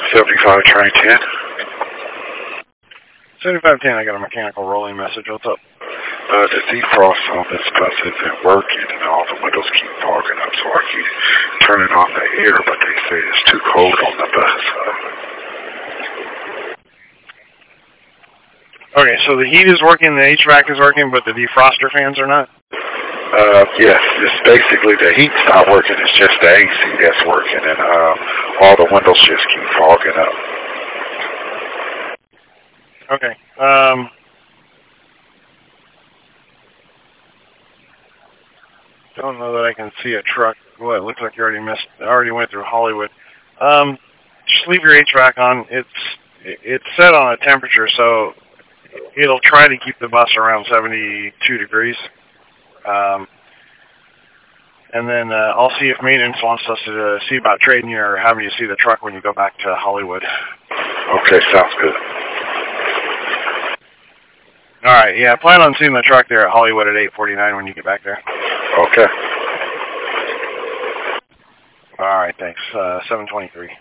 75 train 10. 7510, I got a mechanical rolling message. What's up? The defrost on this bus isn't working and all the windows keep fogging up, so I keep turning off the air, but they say it's too cold on the bus. Okay, so the heat is working, the HVAC is working, but the defroster fans are not? Yes, it's basically the heat's not working, it's just the AC that's working, and all the windows just keep fogging up. Okay, don't know that I can see a truck. Well, it looks like you already went through Hollywood. Just leave your HVAC on. It's set on a temperature, so it'll try to keep the bus around 72 degrees. And then I'll see if maintenance wants us to see about trading you or having you see the truck when you go back to Hollywood. Okay, sounds good. All right, yeah, plan on seeing the truck there at Hollywood at 8:49 when you get back there. Okay. All right, thanks. 723.